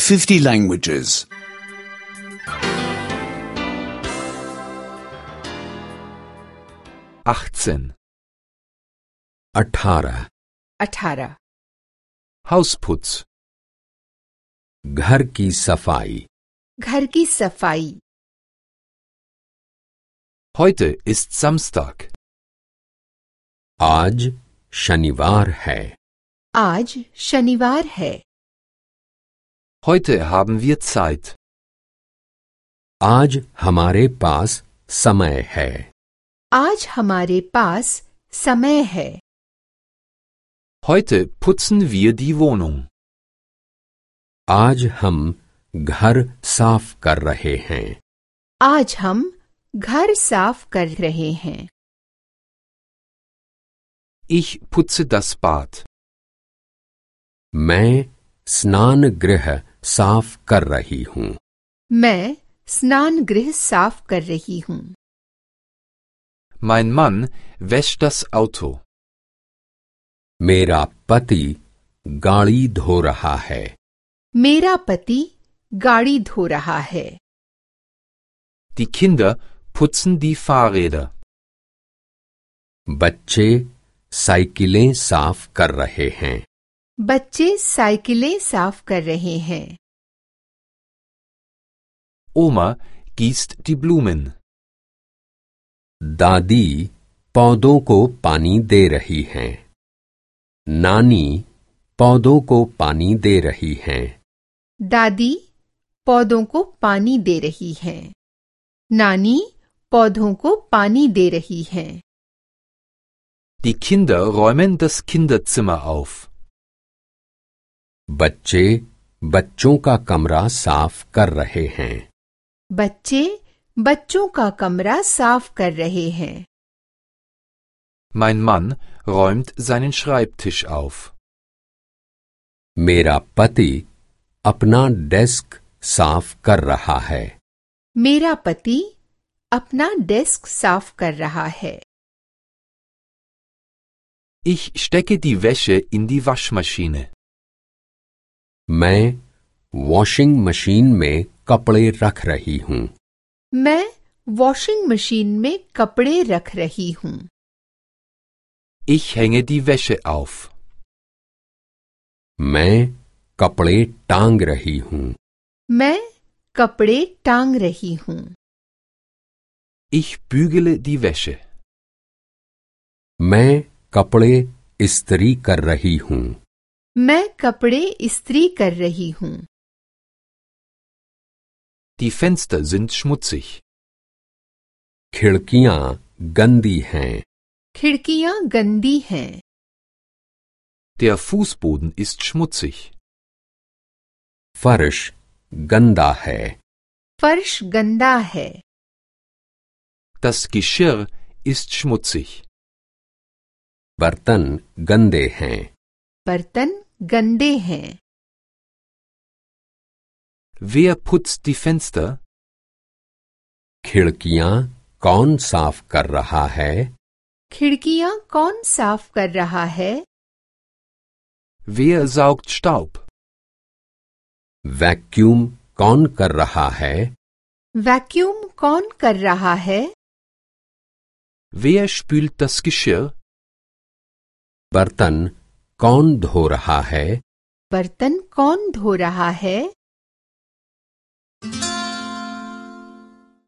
50 languages. 18. 18 18 Hausputz. घर की सफाई घर की सफाई Heute ist Samstag. आज शनिवार है आज शनिवार है Heute haben wir Zeit. आज हमारे पास समय है आज हमारे पास समय है Heute putzen wir die Wohnung. आज हम घर साफ कर रहे हैं आज हम घर साफ कर रहे हैं Ich putze das Bad. मैं स्नान गृह साफ कर रही हूँ मैं स्नान गृह साफ कर रही हूँ Mein Mann wäscht das Auto. मेरा पति गाड़ी धो रहा है मेरा पति गाड़ी धो रहा है Die Kinder putzen die Fahrräder. बच्चे साइकिलें साफ कर रहे हैं बच्चे साइकिलें साफ कर रहे हैं Oma gießt die Blumen. दादी पौधों को पानी दे रही हैं नानी पौधों को पानी दे रही हैं दादी पौधों को पानी दे रही है नानी पौधों को पानी दे रही है Die Kinder räumen das Kinderzimmer auf. बच्चे बच्चों का कमरा साफ कर रहे हैं बच्चे बच्चों का कमरा साफ कर रहे हैं Mein Mann räumt seinen Schreibtisch auf. मेरा पति अपना डेस्क साफ कर रहा है मेरा पति अपना डेस्क साफ कर रहा है Ich stecke die Wäsche in die Waschmaschine. मैं वॉशिंग मशीन में कपड़े रख रही हूँ मैं वॉशिंग मशीन में कपड़े रख रही हूँ Ich hänge die Wäsche auf. मैं कपड़े टांग रही हूँ मैं कपड़े टांग रही हूँ Ich bügele die Wäsche. मैं कपड़े इस्त्री कर रही हूँ मैं कपड़े इस्त्री कर रही हूँ Die Fenster sind schmutzig. खिड़कियाँ गंदी हैं खिड़कियाँ गंदी हैं Der Fußboden ist schmutzig. फर्श गंदा है फर्श गंदा है Das Geschirr ist schmutzig. बर्तन गंदे हैं बर्तन गंदे हैं Wer putzt die Fenster? खिड़कियाँ कौन साफ कर रहा है खिड़कियाँ कौन साफ कर रहा है Wer saugt Staub? वैक्यूम कौन कर रहा है वैक्यूम कौन कर रहा है Wer spült das Geschirr? बर्तन कौन धो रहा है बर्तन कौन धो रहा है